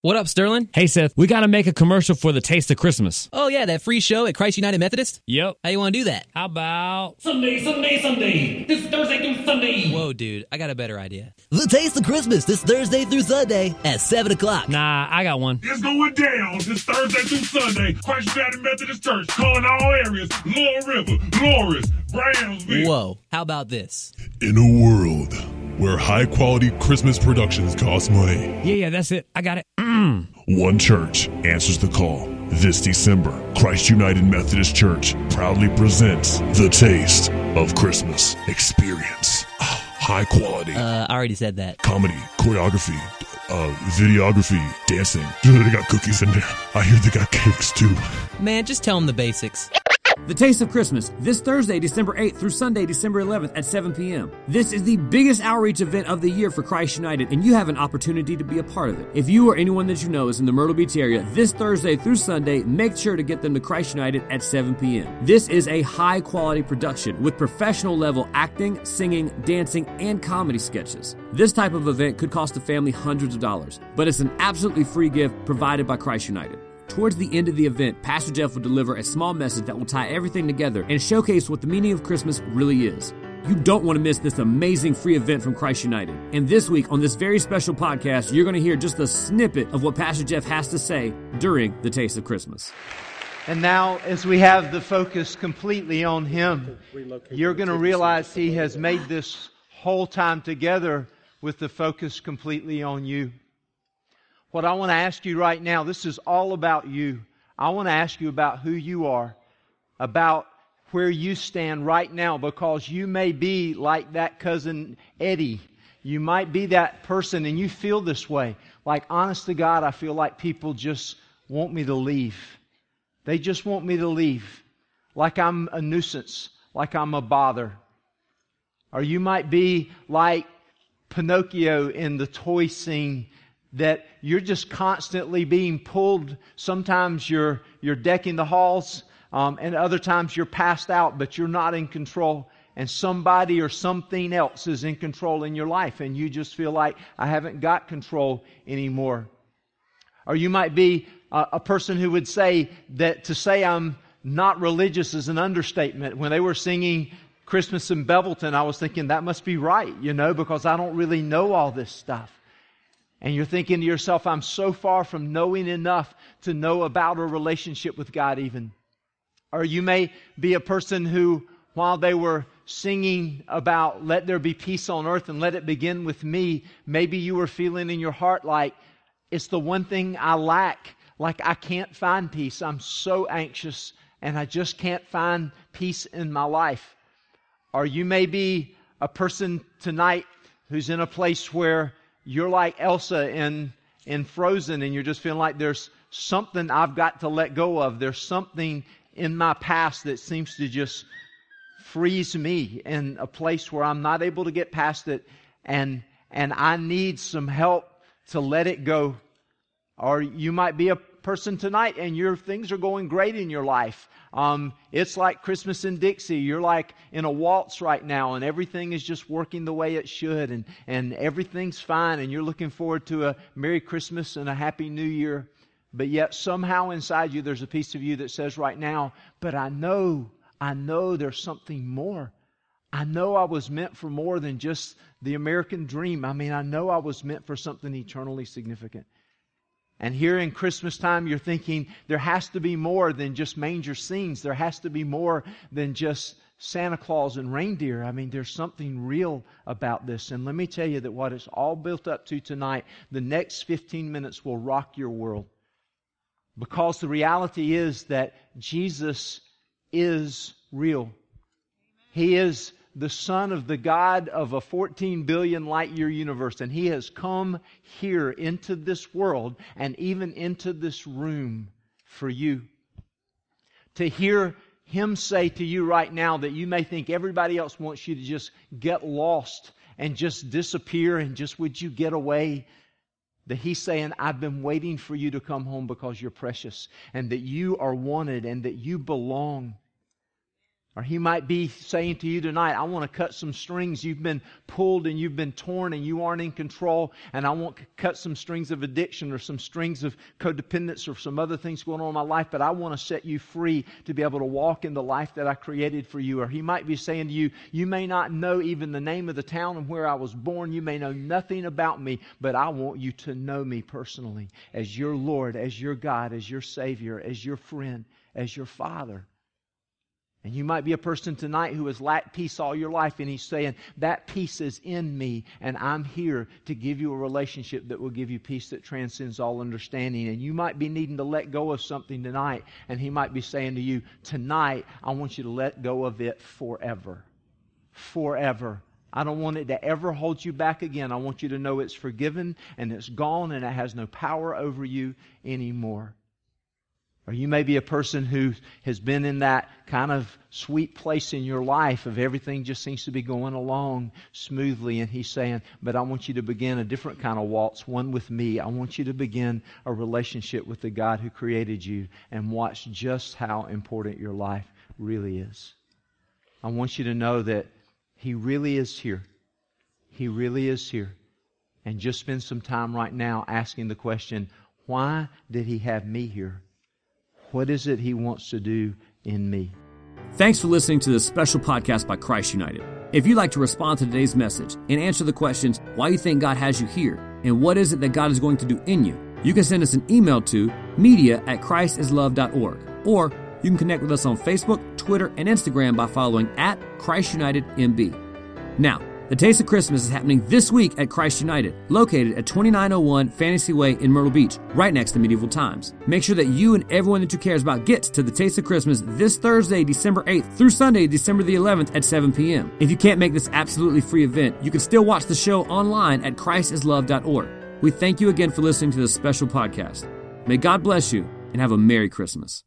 What up, Sterling? Hey, Seth, we got to make a commercial for the Taste of Christmas. Oh, yeah, that free show at Christ United Methodist? Yep. How you want to do that? How about Sunday. This Thursday through Sunday. Whoa, dude, I got a better idea. The Taste of Christmas this Thursday through Sunday at 7 o'clock. Nah, I got one. It's going down this Thursday through Sunday. Christ United Methodist Church, calling all areas. Laurel River, Loris, Brownsville. Whoa, how about this? In a world where high-quality Christmas productions cost money, Yeah, that's it. I got it. one church answers the call. This December, Christ United Methodist Church proudly presents The Taste of Christmas. Experience high quality I already said that. comedy, choreography, videography, dancing. They got cookies in there. I hear they got cakes too. Man, just tell them the basics. The Taste of Christmas, this Thursday, December 8th through Sunday, December 11th at 7 p.m. This is the biggest outreach event of the year for Christ United, and you have an opportunity to be a part of it. If you or anyone that you know is in the Myrtle Beach area, this Thursday through Sunday, make sure to get them to Christ United at 7 p.m. This is a high-quality production with professional-level acting, singing, dancing, and comedy sketches. This type of event could cost a family hundreds of dollars, but it's an absolutely free gift provided by Christ United. Towards the end of the event, Pastor Jeff will deliver a small message that will tie everything together and showcase what the meaning of Christmas really is. You don't want to miss this amazing free event from Christ United. And this week, on this very special podcast, you're going to hear just a snippet of what Pastor Jeff has to say during the Taste of Christmas. And now, as we have the focus completely on Him, you're going to realize He has made this whole time together with the focus completely on you. What I want to ask you right now, this is all about you. I want to ask you about who you are, about where you stand right now, because you may be like that cousin Eddie. You might be that person and you feel this way. Like, honest to God, I feel like people just want me to leave. They just want me to leave. Like I'm a nuisance, like I'm a bother. Or you might be like Pinocchio in the toy scene, that you're just constantly being pulled. Sometimes you're decking the halls, and other times you're passed out, but you're not in control. And somebody or something else is in control in your life, and you just feel like, I haven't got control anymore. Or you might be a person who would say that to say I'm not religious is an understatement. When they were singing Christmas in Bevelton, I was thinking that must be right, because I don't really know all this stuff. And you're thinking to yourself, I'm so far from knowing enough to know about a relationship with God even. Or you may be a person who, while they were singing about let there be peace on earth and let it begin with me, maybe you were feeling in your heart like, it's the one thing I lack. Like I can't find peace. I'm so anxious and I just can't find peace in my life. Or you may be a person tonight who's in a place where you're like Elsa in Frozen, and you're just feeling like there's something I've got to let go of. There's something in my past that seems to just freeze me in a place where I'm not able to get past it, and I need some help to let it go. Or you might be a person tonight and your things are going great in your life. It's like Christmas in Dixie. You're like in a waltz right now and everything is just working the way it should and everything's fine and you're looking forward to a Merry Christmas and a Happy New Year. But yet somehow inside you there's a piece of you that says right now, but I know there's something more. I know I was meant for more than just the American dream. I mean, I know I was meant for something eternally significant. And here in Christmas time, you're thinking there has to be more than just manger scenes. There has to be more than just Santa Claus and reindeer. I mean, there's something real about this. And let me tell you that what it's all built up to tonight, the next 15 minutes will rock your world. Because the reality is that Jesus is real. He is the Son of the God of a 14 billion light year universe. And He has come here into this world and even into this room for you. To hear Him say to you right now that you may think everybody else wants you to just get lost and just disappear and just would you get away. That He's saying, I've been waiting for you to come home because you're precious and that you are wanted and that you belong. Or He might be saying to you tonight, I want to cut some strings. You've been pulled and you've been torn and you aren't in control. And I want to cut some strings of addiction or some strings of codependence or some other things going on in my life. But I want to set you free to be able to walk in the life that I created for you. Or He might be saying to you, you may not know even the name of the town and where I was born. You may know nothing about me. But I want you to know me personally as your Lord, as your God, as your Savior, as your friend, as your Father. And you might be a person tonight who has lacked peace all your life, and He's saying, that peace is in me, and I'm here to give you a relationship that will give you peace that transcends all understanding. And you might be needing to let go of something tonight, and He might be saying to you, tonight, I want you to let go of it forever. Forever. I don't want it to ever hold you back again. I want you to know it's forgiven, and it's gone, and it has no power over you anymore. Or you may be a person who has been in that kind of sweet place in your life of everything just seems to be going along smoothly. And He's saying, but I want you to begin a different kind of waltz, one with me. I want you to begin a relationship with the God who created you and watch just how important your life really is. I want you to know that He really is here. He really is here. And just spend some time right now asking the question, why did He have me here? What is it He wants to do in me? Thanks for listening to this special podcast by Christ United. If you'd like to respond to today's message and answer the questions why you think God has you here and what is it that God is going to do in you, you can send us an email to media@christislove.org, or you can connect with us on Facebook, Twitter, and Instagram by following @ChristUnitedMB. Now, the Taste of Christmas is happening this week at Christ United, located at 2901 Fantasy Way in Myrtle Beach, right next to Medieval Times. Make sure that you and everyone that you cares about gets to the Taste of Christmas this Thursday, December 8th through Sunday, December the 11th at 7 p.m. If you can't make this absolutely free event, you can still watch the show online at christislove.org. We thank you again for listening to this special podcast. May God bless you and have a Merry Christmas.